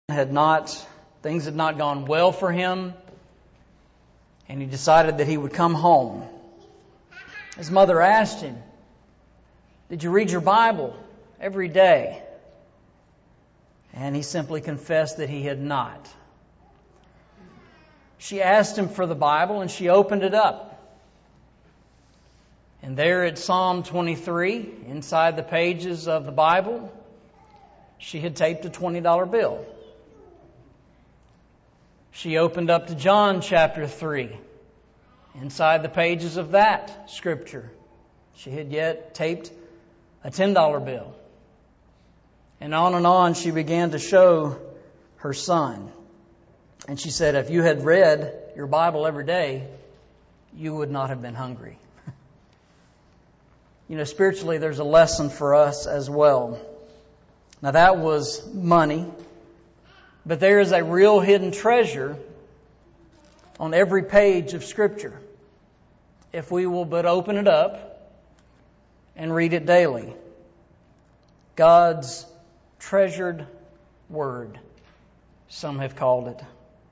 Things had not gone well for him, and he decided that he would come home. His mother asked him, "Did you read your Bible every day?" And he simply confessed that he had not. She asked him for the Bible, and she opened it up. And there at Psalm 23, inside the pages of the Bible, she had taped a $20 bill. She opened up to John chapter 3. Inside the pages of that scripture, she had yet taped a $10 bill. And on she began to show her son. And she said, if you had read your Bible every day, you would not have been hungry. Spiritually, there's a lesson for us as well. Now that was money, but there is a real hidden treasure on every page of Scripture, if we will but open it up and read it daily. God's treasured Word, some have called it.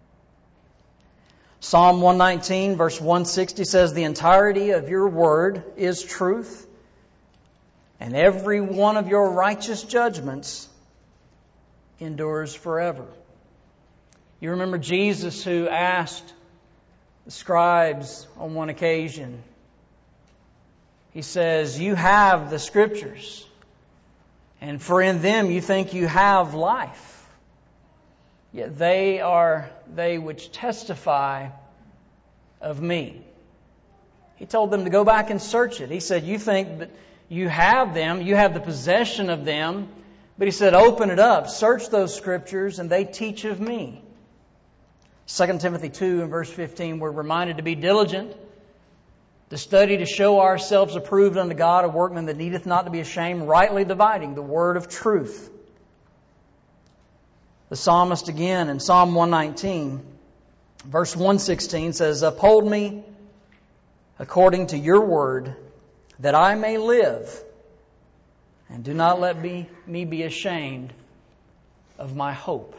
Psalm 119, verse 160 says, "The entirety of your Word is truth, and every one of your righteous judgments endures forever." You remember Jesus, who asked the scribes on one occasion, he says, "You have the Scriptures, and for in them you think you have life. Yet they are they which testify of me." He told them to go back and search it. He said, you think that you have them, you have the possession of them, but he said, open it up, search those Scriptures, and they teach of me. 2 Timothy 2 and verse 15, we're reminded to be diligent, to study, to show ourselves approved unto God, a workman that needeth not to be ashamed, rightly dividing the word of truth. The psalmist again in Psalm 119, verse 116 says, "Uphold me according to your word, that I may live, and do not let me be ashamed of my hope."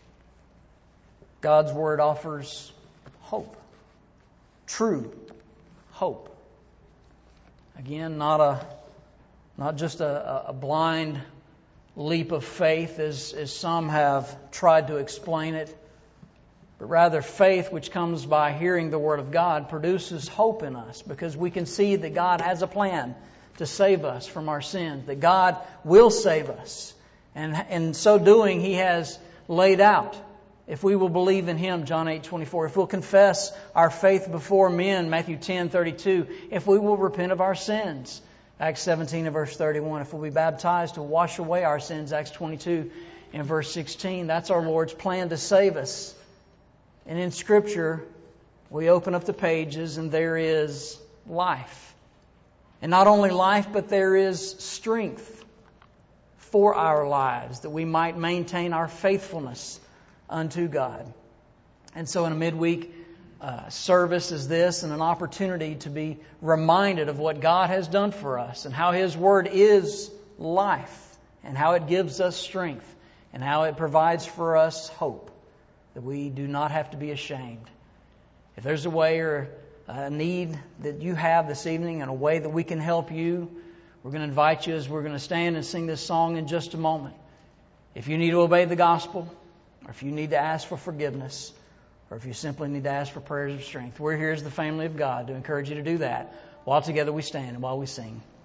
God's Word offers hope. True hope. Again, not just a blind leap of faith as some have tried to explain it, but rather faith which comes by hearing the Word of God produces hope in us, because we can see that God has a plan to save us from our sins, that God will save us. And in so doing, He has laid out, if we will believe in Him, John 8:24, if we'll confess our faith before men, Matthew 10:32, if we will repent of our sins, Acts 17 and verse 31, if we'll be baptized to wash away our sins, Acts 22 and verse 16, that's our Lord's plan to save us. And in Scripture, we open up the pages and there is life. And not only life, but there is strength for our lives, that we might maintain our faithfulness unto God. And so in a midweek service is this, and an opportunity to be reminded of what God has done for us, and how His Word is life, and how it gives us strength, and how it provides for us hope, that we do not have to be ashamed. If there's a way or a need that you have this evening, and a way that we can help you, we're going to invite you as we're going to stand and sing this song in just a moment. If you need to obey the gospel, or if you need to ask for forgiveness, or if you simply need to ask for prayers of strength, we're here as the family of God to encourage you to do that while together we stand and while we sing.